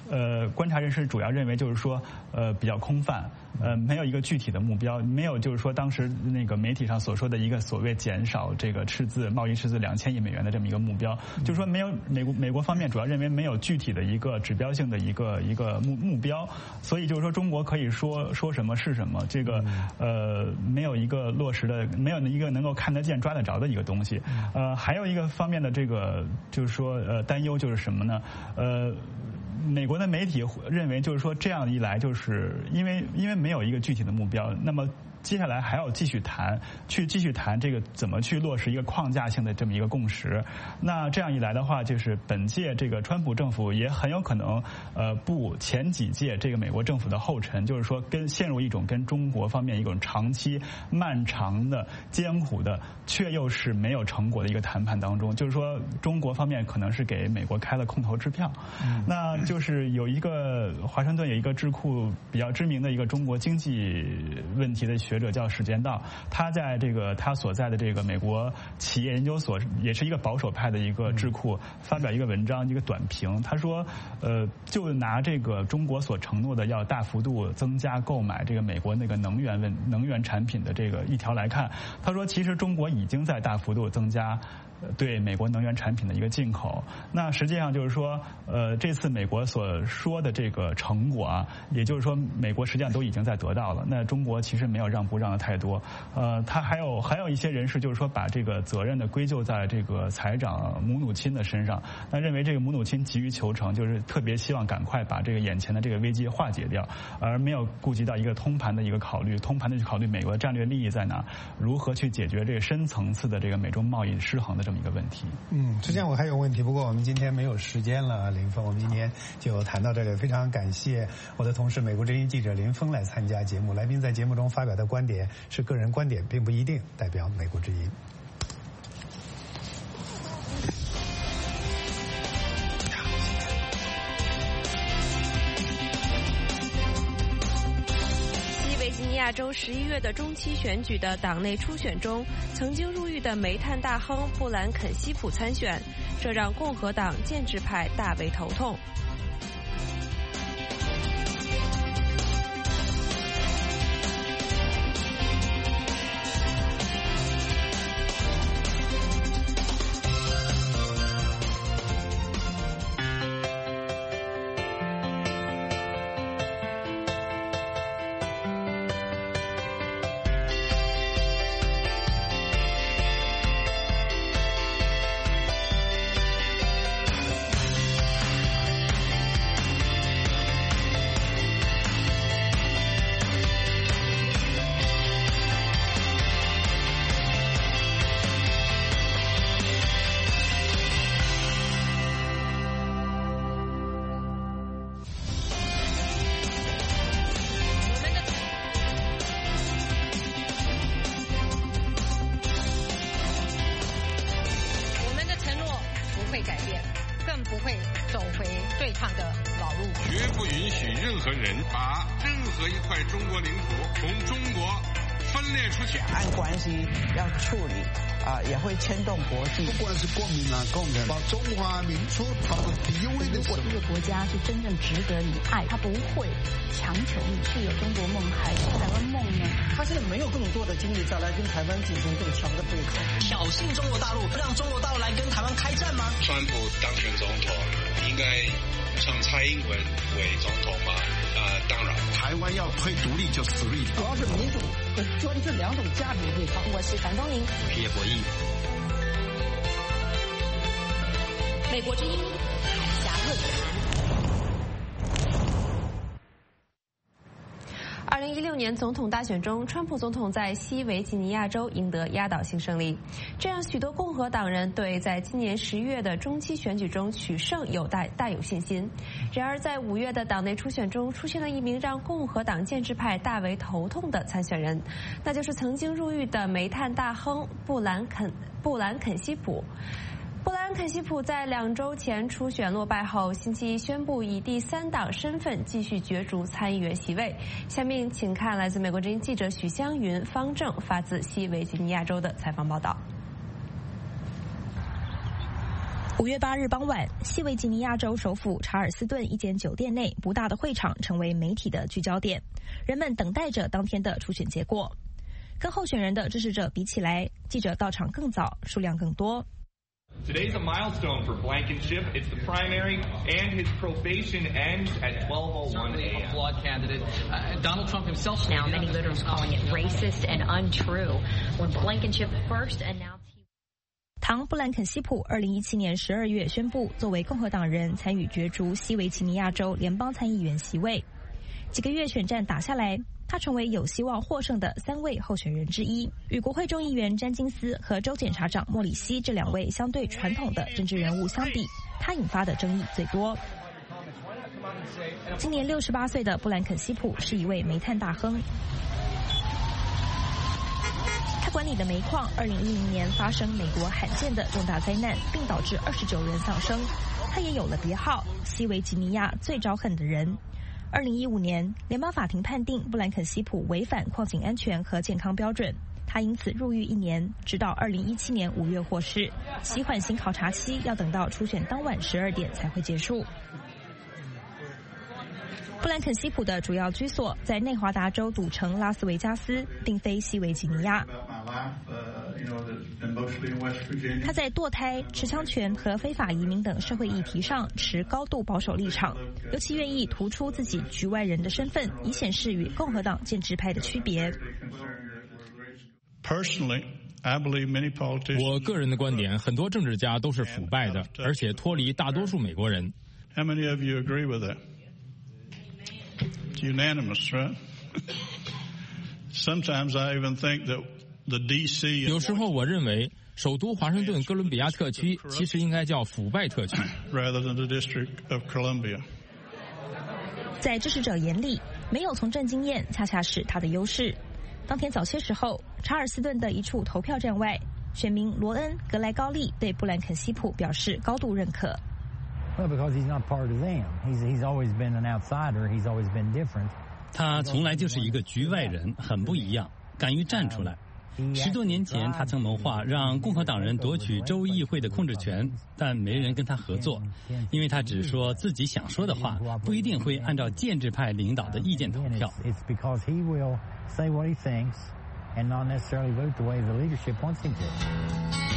观察人士主要认为就是说比较空泛，没有一个具体的目标，没有就是说当时那个媒体上所说的一个所谓减少这个贸易赤字2000亿美元的这么一个目标，就是说没有美国方面主要认为没有具体的一个指标性的一个目标，所以就是说中国可以说什么是什么，这个没有一个落实的，没有一个能够看得见抓得着的一个东西。还有一个方面的这个就是说担忧就是什么呢？美国的媒体认为就是说这样一来，就是因为没有一个具体的目标，那么接下来还要继续谈这个怎么去落实一个框架性的这么一个共识。那这样一来的话，就是本届这个川普政府也很有可能步前几届这个美国政府的后尘，就是说陷入一种跟中国方面一种长期漫长的艰苦的却又是没有成果的一个谈判当中，就是说中国方面可能是给美国开了空头支票。那就是有一个华盛顿有一个智库比较知名的一个中国经济问题的学者叫史建道，他在这个他所在的这个美国企业研究所，也是一个保守派的一个智库，发表一个文章，一个短评。他说，就拿这个中国所承诺的要大幅度增加购买这个美国那个能源产品的这个一条来看，他说其实中国已经在大幅度增加对美国能源产品的一个进口。那实际上就是说，这次美国所说的这个成果啊，也就是说美国实际上都已经在得到了。那中国其实没有让步让的太多。他还有一些人士就是说把这个责任的归咎在这个财长姆努钦的身上。那认为这个姆努钦急于求成，就是特别希望赶快把这个眼前的这个危机化解掉，而没有顾及到一个通盘的一个考虑，去考虑美国的战略利益在哪，如何去解决这个深层次的这个美中贸易失衡的这么一个问题。 之前我还有问题，不过我们今天没有时间了，林峰，我们今天就谈到这里。非常感谢我的同事美国之音记者林峰来参加节目。来宾在节目中发表的观点是个人观点，并不一定代表美国之音。 亚洲11月的中期选举的党内初选中，曾经入狱的煤炭大亨布兰肯希普参选，这让共和党建制派大为头痛。 也会牵动国际， 不管是国民啊、共产，把中华民族放到第一位的时候。 如果一个国家是真正值得你爱，他不会强求你是有中国梦还是台湾梦呢？ 他现在没有更多的精力再来跟台湾进行更强的对抗，挑衅中国大陆，让中国大陆来跟台湾开战吗？ 川普当选总统，应该让蔡英文为总统吗？当然， 台湾要推独立就死立， 主要是民主和专制两种价值对抗。 我是樊东宁， 我是叶博弈。 美国之音海峡论坛。2016年总统大选中，川普总统在西维吉尼亚州赢得压倒性胜利，这让许多共和党人对在今年11月的中期选举中取胜大有信心。然而，在5月的党内初选中，出现了一名让共和党建制派大为头痛的参选人，那就是曾经入狱的煤炭大亨布兰肯希普。布兰肯希普在2周前初选落败后，星期一宣布以第3党身份继续角逐参议员席位。下面请看来自美国之音记者许湘云、方正发自西维吉尼亚州的采访报道。 5月8日傍晚，西维吉尼亚州首府查尔斯顿一间酒店内不大的会场成为媒体的聚焦点，人们等待着当天的初选结果。跟候选人的支持者比起来，记者到场更早，数量更多。 Today's a milestone for Blankenship. It's the primary, and his probation ends at 12:01 a.m. A flawed candidate. Donald Trump himself. Now, many voters calling it racist and untrue. When Blankenship first announced. 唐·布兰肯希普2017年12月宣布作为共和党人参与角逐西维吉尼亚州联邦参议员席位。几个月选战打下来，他成为有希望获胜的3位候选人之一。与国会众议员詹金斯和州检察长莫里西这2位相对传统的政治人物相比，他引发的争议最多。今年68岁的布兰肯希普是一位煤炭大亨。他管理的煤矿2010年发生美国罕见的重大灾难，并导致29人丧生。他也有了别号“西维吉尼亚最招恨的人”。2015年，联邦法庭判定布兰肯希普违反矿井安全和健康标准，他因此入狱1年，直到2017年5月获释。其缓刑考察期要等到初选当晚12点才会结束。布兰肯希普的主要居所在内华达州赌城拉斯维加斯，并非西维吉尼亚。他在堕胎、持枪权和非法移民等社会议题上持高度保守立场，尤其愿意突出自己局外人的身份，以显示与共和党建制派的区别。 我个人的观点，很多政治家都是腐败的，而且脱离大多数美国人。 Unanimous, right? Sometimes I even think that the D.C. 有时候我认为，首都华盛顿哥伦比亚特区其实应该叫腐败特区 ，rather than the District of Columbia. 在支持者眼里，没有从政经验恰恰是他的优势。当天早些时候，查尔斯顿的一处投票站外，选民罗恩·格莱高利对布兰肯希普表示高度认可。 Well, because he's not part of them. He's always been an outsider. He's always been different. 他从来就是一个局外人，很不一样，敢于站出来。10多年前，他曾谋划让共和党人夺取州议会的控制权，但没人跟他合作，因为他只说自己想说的话，不一定会按照建制派领导的意见投票。 It's because he will say what he thinks and not necessarily vote the way the leadership wants him to.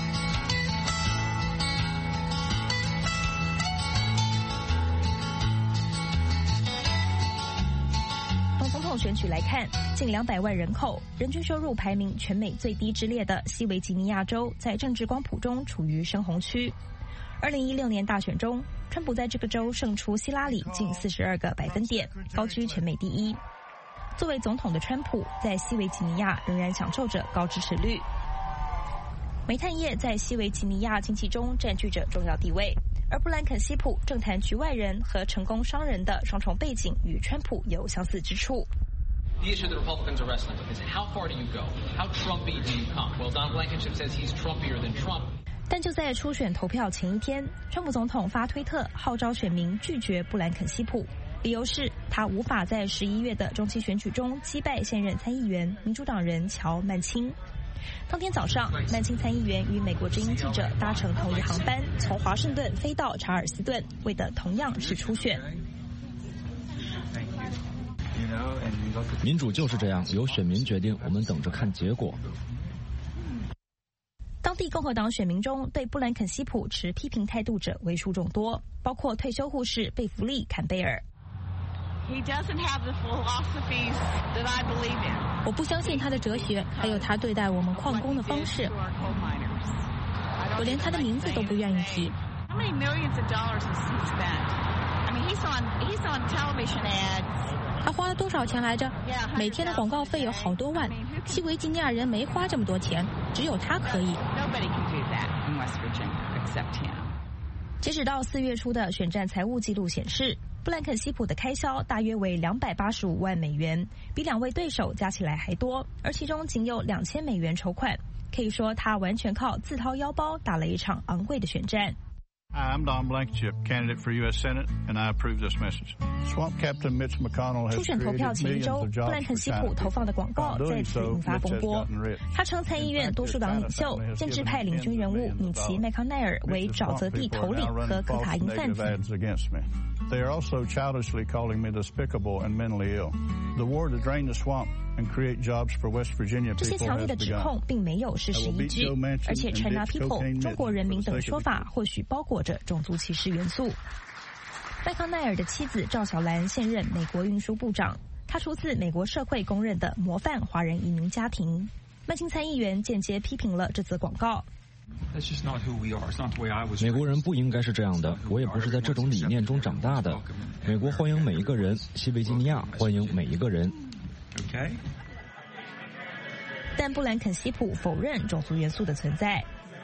选举来看，近200万人口、人均收入排名全美最低之列的西维吉尼亚州，在政治光谱中处于深红区。2016年大选中，川普在这个州胜出希拉里近42个百分点，高居全美第一。作为总统的川普，在西维吉尼亚仍然享受着高支持率。煤炭业在西维吉尼亚经济中占据着重要地位。而布兰肯希普政坛局外人和成功商人的双重背景与川普有相似之处。 The issue that Republicans are wrestling with is how far do you go? How Trumpy do you come? Well, Don Blankenship says he's Trumpier than Trump. 但就在初选投票前一天，川普总统发推特号召选民拒绝布兰肯希普，理由是他无法在11月的中期选举中击败现任参议员民主党人乔·曼钦。当天早上，曼钦参议员与美国之音记者搭乘同一航班，从华盛顿飞到查尔斯顿，为的同样是初选。 民主就是这样，由选民决定，我们等着看结果。 当地共和党选民中对布兰肯希普持批评态度者为数众多，包括退休护士贝弗利·坎贝尔。 He doesn't have the philosophies that I believe in. 我不相信他的哲学，还有他对待我们矿工的方式。我连他的名字都不愿意提。 How many millions of dollars has he spent? I mean, he's on television ads. 他花了多少钱来着？每天的广告费有好多万。西维吉尼亚人没花这么多钱，只有他可以。 Nobody can do that in West Virginia except him. 截止到4月初的选战财务记录显示，布兰肯希普的开销大约为285万美元，比2位对手加起来还多，而其中仅有2000美元筹款。可以说，他完全靠自掏腰包打了一场昂贵的选战。 I'm Don Blankenship, candidate for U.S. Senate, and I approve this message. Swamp Captain Mitch McConnell has 初选投票前一周，布兰肯希普投放的广告再次引发风波。他称参议院多数党领袖、建制派领军人物米奇·麦康奈尔为沼泽地头领和可卡因贩子。 They are also childishly calling me despicable and mentally ill. The war to drain the swamp and create jobs for West Virginia people has begun. 这些强烈的指控并没有事实依据，而且 China People 中国人民等说法或许包裹着种族歧视元素。麦康奈尔的妻子赵小兰现任美国运输部长，她出自美国社会公认的模范华人移民家庭。曼青参议员间接批评了这则广告。 美国人不应该是这样的，我也不是在这种理念中长大的。美国欢迎每一个人，西维吉尼亚欢迎每一个人。 但布兰肯希普否认种族元素的存在。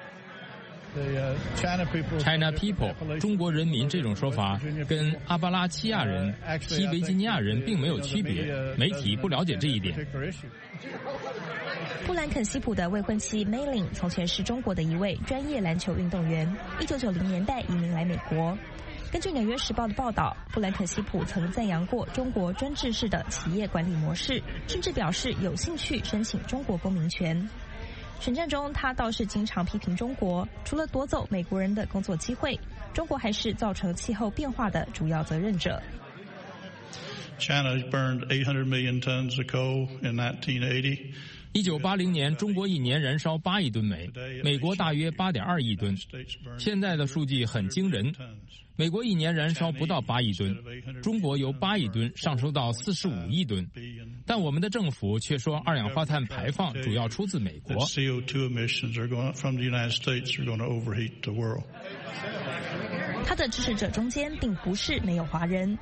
China People 中国人民这种说法跟阿巴拉契亚人、西维吉尼亚人并没有区别，媒体不了解这一点。 布兰肯希普的未婚妻 Maylin 从前是中国的一位专业篮球运动员，1990年代移民来美国。根据《纽约时报》的报道，布兰肯希普曾赞扬过中国专制式的企业管理模式，甚至表示有兴趣申请中国公民权。选战中，他倒是经常批评中国，除了夺走美国人的工作机会，中国还是造成气候变化的主要责任者。 China burned 800 million tons of coal in 1980. 1980年，中国一年燃烧8亿吨煤，美国大约8.2亿吨。现在的数据很惊人，美国一年燃烧不到8亿吨，中国由8亿吨上升到45亿吨。但我们的政府却说二氧化碳排放主要出自美国。 他的支持者中间并不是没有华人。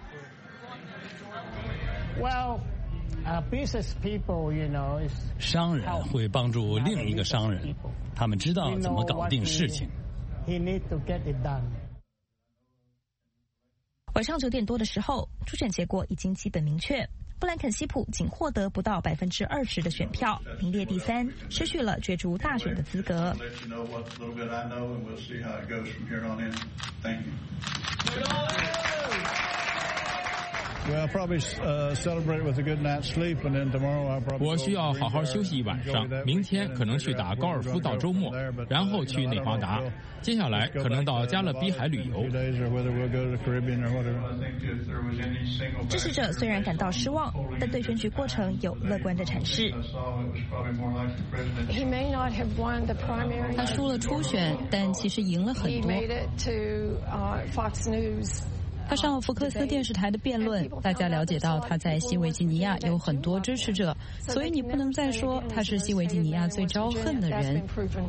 商人会帮助另一个商人，他们知道怎么搞定事情。 晚上9点多的时候，初选结果已经基本明确，布兰肯希普仅获得不到20%的选票，名列第3，失去了角逐大选的资格。 我需要好好休息一晚上，明天可能去打高尔夫到周末，然后去内华达，接下来可能到加勒比海旅游。 支持者虽然感到失望，但对选举过程有乐观的阐释。 他输了初选，但其实赢了很多。他上福克斯电视台的辩论，大家了解到他在西维吉尼亚有很多支持者，所以你不能再说他是西维吉尼亚最招恨的人。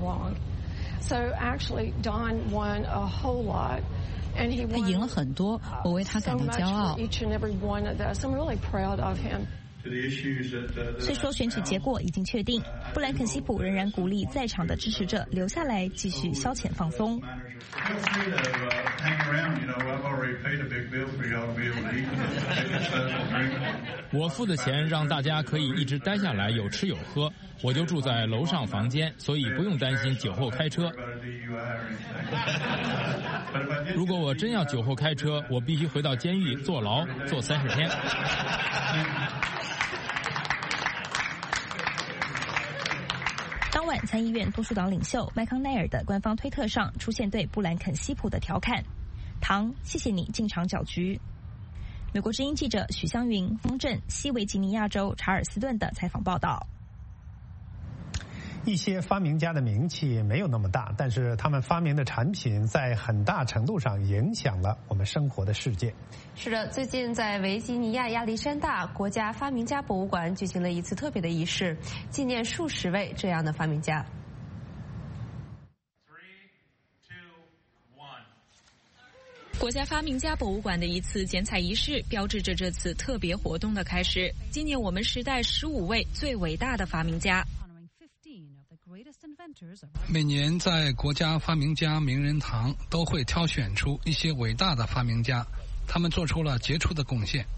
他赢了很多，我为他感到骄傲。 虽说选举结果已经确定，布兰肯希普仍然鼓励在场的支持者留下来继续消遣放松。 我付的钱让大家可以一直待下来，有吃有喝。我就住在楼上房间，所以不用担心酒后开车。如果我真要酒后开车，我必须回到监狱坐牢，坐30天。 当晚，参议院多数党领袖麦康奈尔的官方推特上出现对布兰肯希普的调侃：“唐，谢谢你进场搅局。”美国之音记者许湘云、丰镇西维吉尼亚州查尔斯顿的采访报道。 一些发明家的名气没有那么大，但是他们发明的产品在很大程度上影响了我们生活的世界。 是的，最近在维吉尼亚亚历山大国家发明家博物馆举行了一次特别的仪式，纪念数十位这样的发明家。 国家发明家博物馆的一次剪彩仪式，标志着这次特别活动的开始，纪念我们时代15位最伟大的发明家。 每年在国家发明家名人堂都会挑选出一些伟大的发明家，他们做出了杰出的贡献。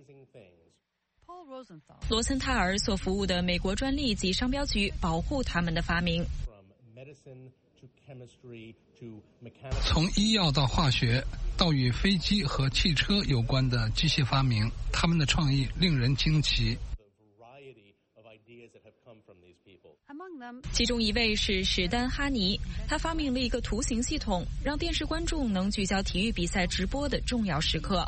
罗森塔尔所服务的美国专利及商标局保护他们的发明。 从医药到化学，到与飞机和汽车有关的机械发明，他们的创意令人惊奇。 其中一位是史丹哈尼，他发明了一个图形系统，让电视观众能聚焦体育比赛直播的重要时刻，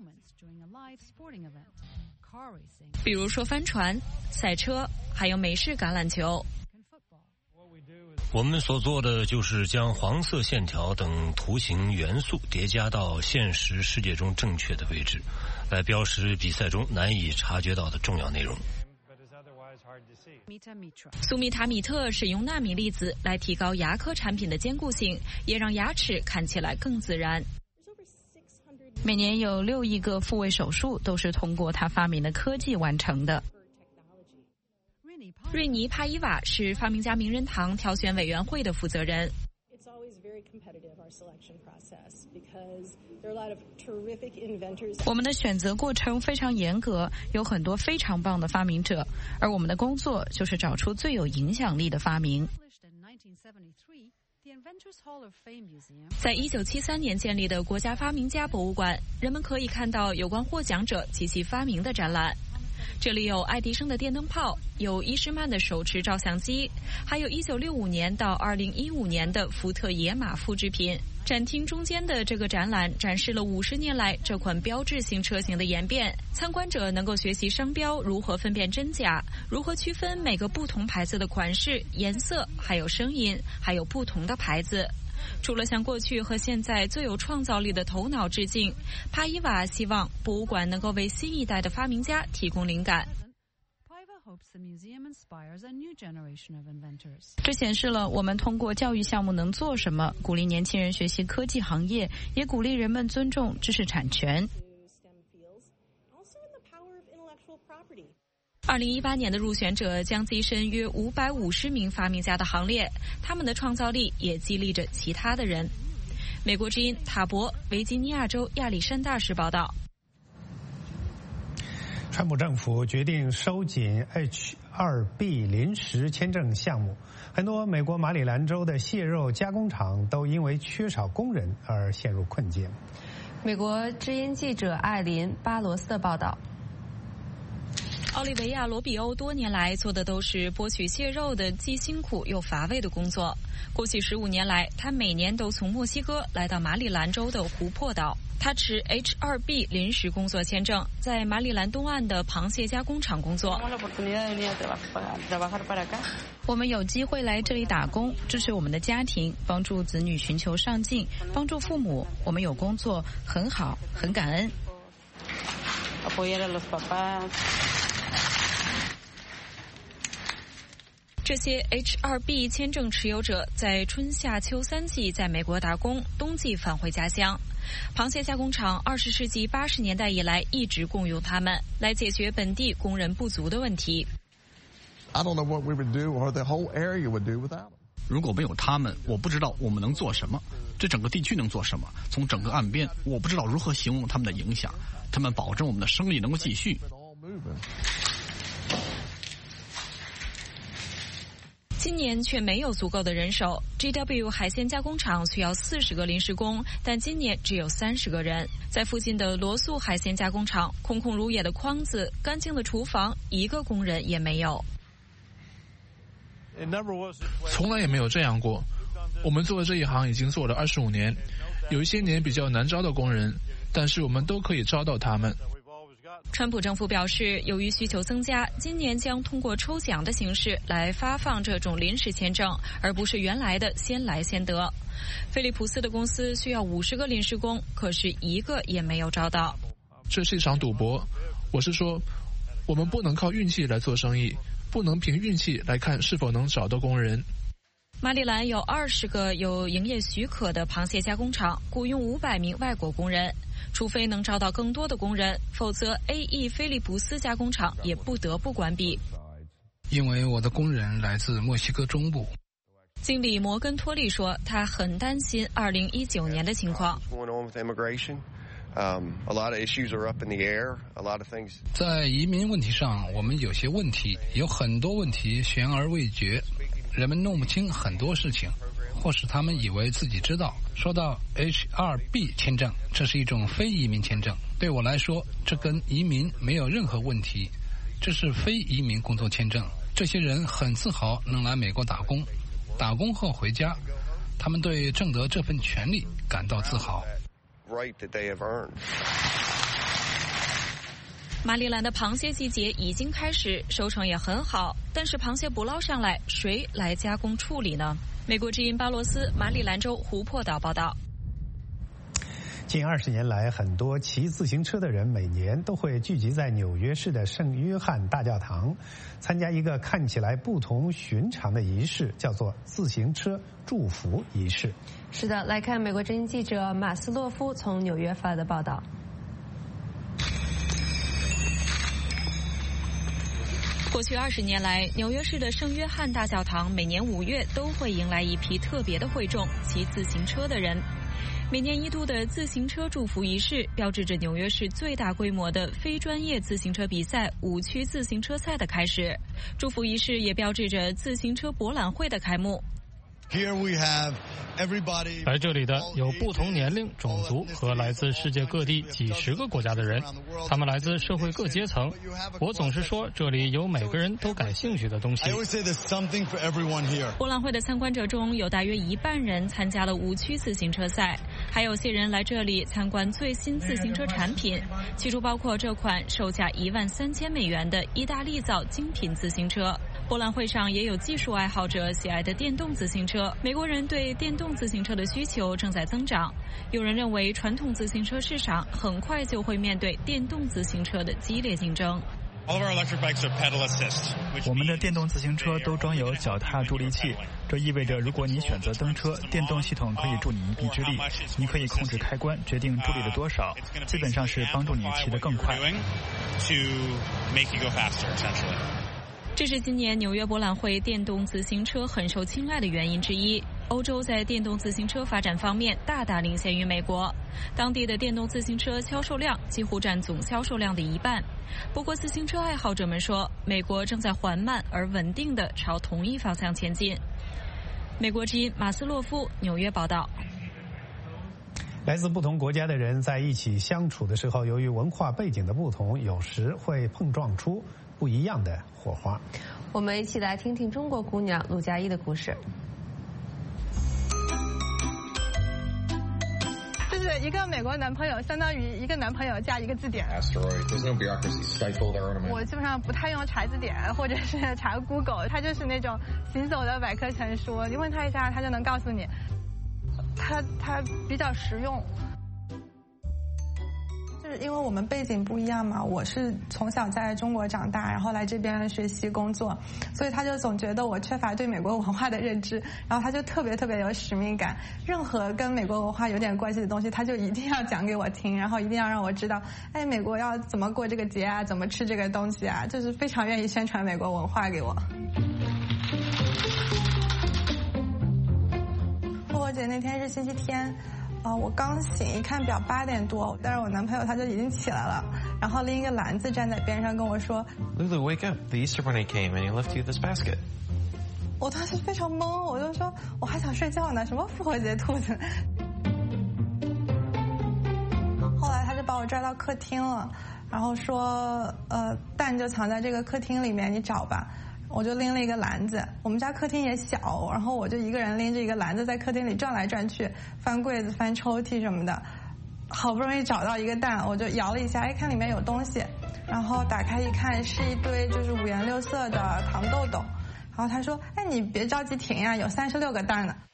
比如说帆船、赛车，还有美式橄榄球。 我们所做的就是将黄色线条等图形元素叠加到现实世界中正确的位置，来标识比赛中难以察觉到的重要内容。 苏密塔米特使用纳米粒子来提高牙科产品的坚固性，也让牙齿看起来更自然。每年有6亿个复位手术都是通过他发明的科技完成的。瑞尼·帕伊瓦是发明家名人堂挑选委员会的负责人。我们的选择过程非常严格，有很多非常棒的发明者，而我们的工作就是找出最有影响力的发明。在1973年建立的国家发明家博物馆，人们可以看到有关获奖者及其发明的展览。这里有爱迪生的电灯泡，有伊施曼的手持照相机，还有1965年到2015年的福特野马复制品。展厅中间的这个展览展示了50年来这款标志性车型的演变，参观者能够学习商标如何分辨真假，如何区分每个不同牌子的款式、颜色，还有声音，还有不同的牌子。除了向过去和现在最有创造力的头脑致敬，帕伊瓦希望博物馆能够为新一代的发明家提供灵感。这显示了我们通过教育项目能做什么，鼓励年轻人学习科技行业，也鼓励人们尊重知识产权。2018年的入选者将跻身约550名发明家的行列，他们的创造力也激励着其他的人。美国之音塔博，维吉尼亚州亚历山大市报道。 川普政府决定收紧 H-2B 临时签证项目，很多美国马里兰州的蟹肉加工厂都因为缺少工人而陷入困境。 美国之音记者艾琳·巴罗斯的报道。 奥利维亚·罗比欧多年来做的都是剥取蟹肉的既辛苦又乏味的工作。过去15年来，他每年都从墨西哥来到马里兰州的湖泊岛。他持 H-2B 临时工作签证，在马里兰东岸的螃蟹加工厂工作。我们有机会来这里打工，支持我们的家庭，帮助子女寻求上进，帮助父母。我们有工作，很好，很感恩。这些 H-2B 签证持有者在春夏秋3季在美国打工，冬季返回家乡。螃蟹加工厂20世纪80年代以来一直雇佣他们，来解决本地工人不足的问题。 如果没有他们，我不知道我们能做什么，这整个地区能做什么。从整个岸边，我不知道如何形容他们的影响。他们保证我们的生意能够继续。 今年却没有足够的人手。GW 海鲜加工厂需要40个临时工，但今年只有30个人。在附近的罗素海鲜加工厂，空空如也的筐子，干净的厨房，一个工人也没有。 从来也没有这样过。我们做的这一行已经做了25年，有一些年比较难招到工人，但是我们都可以招到他们。 川普政府表示，由于需求增加，今年将通过抽奖的形式来发放这种临时签证，而不是原来的先来先得。菲利普斯的公司需要50个临时工，可是一个也没有招到。 这是一场赌博。我是说，我们不能靠运气来做生意，不能凭运气来看是否能找到工人。 马里兰有20个有营业许可的螃蟹加工厂，雇佣500名外国工人。除非能招到更多的工人，否则 AE 菲利普斯加工厂也不得不关闭。 因为我的工人来自墨西哥中部。 经理摩根托利说，他很担心2019年的情况。 在移民问题上，我们有些问题，有很多问题悬而未决。 人们弄不清很多事情，或是他们以为自己知道。说到 H-2B 签证，这是一种非移民签证，对我来说，这跟移民没有任何问题。这是非移民工作签证，这些人很自豪能来美国打工，打工后回家，他们对挣得这份权利感到自豪。 马里兰的螃蟹季节已经开始，收成也很好，但是螃蟹捕捞上来，谁来加工处理呢？美国之音巴洛斯马里兰州湖泊岛报道。 近20年来，很多骑自行车的人每年都会聚集在纽约市的圣约翰大教堂，参加一个看起来不同寻常的仪式，叫做自行车祝福仪式。 是的，来看美国之音记者马斯洛夫从纽约发来的报道。 过去20年来，纽约市的圣约翰大教堂每年5月都会迎来一批特别的会众，骑自行车的人。每年一度的自行车祝福仪式，标志着纽约市最大规模的非专业自行车比赛5区自行车赛的开始。祝福仪式也标志着自行车博览会的开幕。 来这里的有不同年龄、种族和来自世界各地几十个国家的人，他们来自社会各阶层。我总是说，这里有每个人都感兴趣的东西。 博览会的参观者中有大约1半人参加了5区自行车赛，还有些人来这里参观最新自行车产品，其中包括这款售价$13,000的意大利造精品自行车。博览会上也有技术爱好者喜爱的电动自行车。美国人对电动自行车的需求正在增长，有人认为传统自行车市场很快就会面对电动自行车的激烈竞争。 我们的电动自行车都装有脚踏助力器，这意味着如果你选择蹬车，电动系统可以助你一臂之力，你可以控制开关决定助力的多少，基本上是帮助你骑得更快。 这是今年纽约博览会电动自行车很受青睐的原因之一。欧洲在电动自行车发展方面大大领先于美国，当地的电动自行车销售量几乎占总销售量的1半。不过自行车爱好者们说，美国正在缓慢而稳定地朝同一方向前进。美国之音马斯洛夫纽约报道。 来自不同国家的人在一起相处的时候，由于文化背景的不同，有时会碰撞出不一样的火花。 我们一起来听听中国姑娘陆佳一的故事。 就是一个美国男朋友，相当于一个男朋友加一个字典。我基本上不太用查字典或者是查 Google， 它就是那种行走的百科全书，你问他一下，他就能告诉你。它比较实用。就是因为我们背景不一样嘛，我是从小在中国长大，然后来这边学习工作，所以他就总觉得我缺乏对美国文化的认知，然后他就特别有使命感，任何跟美国文化有点关系的东西，他就一定要讲给我听，然后一定要让我知道，哎，美国要怎么过这个节啊，怎么吃这个东西啊，就是非常愿意宣传美国文化给我。复活节那天是星期天，我刚醒，一看表8点多，但是我男朋友他就已经起来了，然后拎一个篮子站在边上跟我说 Lulu, wake up. The Easter Bunny came and he left you this basket. 我当时非常懵，我就说我还想睡觉呢，什么复活节兔子。后来他就把我拽到客厅了，然后说蛋就藏在这个客厅里面，你找吧。我就拎了一个篮子，我们家客厅也小，然后我就一个人拎着一个篮子在客厅里转来转去，翻柜子翻抽屉什么的，好不容易找到一个蛋，我就摇了一下，看里面有东西，然后打开一看是一堆就是5颜6色的糖豆豆，然后他说，哎，你别着急停呀，有36个蛋呢。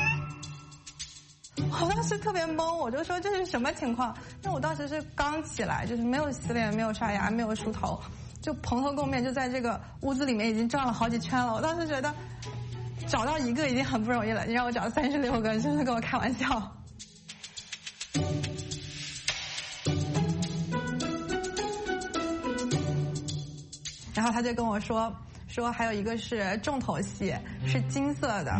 我当时特别懵，我就说这是什么情况？因为我当时是刚起来，就是没有洗脸，没有刷牙，没有梳头，就蓬头垢面，就在这个屋子里面已经转了好几圈了。我当时觉得找到一个已经很不容易了，你让我找36个，真是跟我开玩笑。然后他就跟我说还有一个是重头戏，是金色的。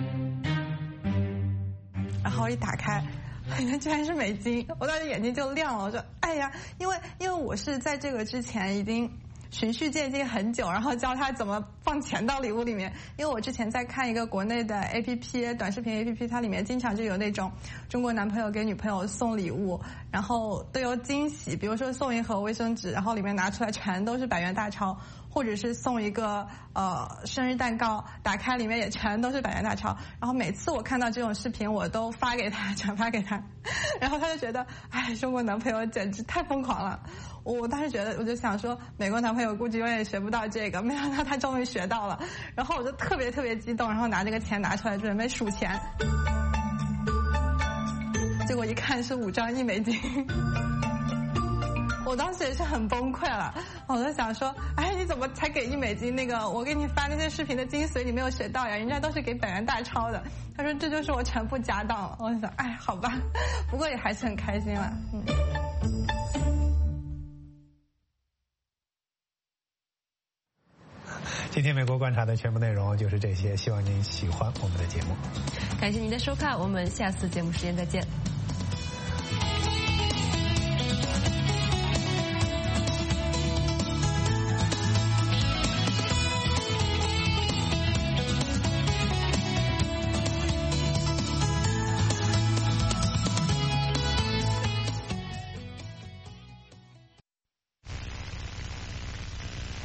然后一打开，里面居然是美金，我当时眼睛就亮了。我说，哎呀，因为我是在这个之前已经循序渐进很久，然后教他怎么放钱到礼物里面。因为我之前在看一个国内的 APP 短视频 APP， 它里面经常就有那种中国男朋友给女朋友送礼物，然后都有惊喜，比如说送一盒卫生纸，然后里面拿出来全都是100元大钞，或者是送一个生日蛋糕，打开里面也全都是100元大钞。然后每次我看到这种视频，我都发给他，转发给他，然后他就觉得，哎，中国男朋友简直太疯狂了。我当时觉得，我就想说，美国男朋友估计永远学不到这个，没想到他终于学到了。然后我就特别激动，然后拿这个钱拿出来准备数钱，结果一看是5张1美金。我当时也是很崩溃了，我就想说，哎，你怎么才给1美金？那个我给你发那些视频的精髓你没有学到呀，人家都是给100元大钞的。他说这就是我全部家当了。我就想，哎，好吧，不过也还是很开心了。 今天美国观察的全部内容就是这些，希望您喜欢我们的节目。 感谢您的收看，我们下次节目时间再见。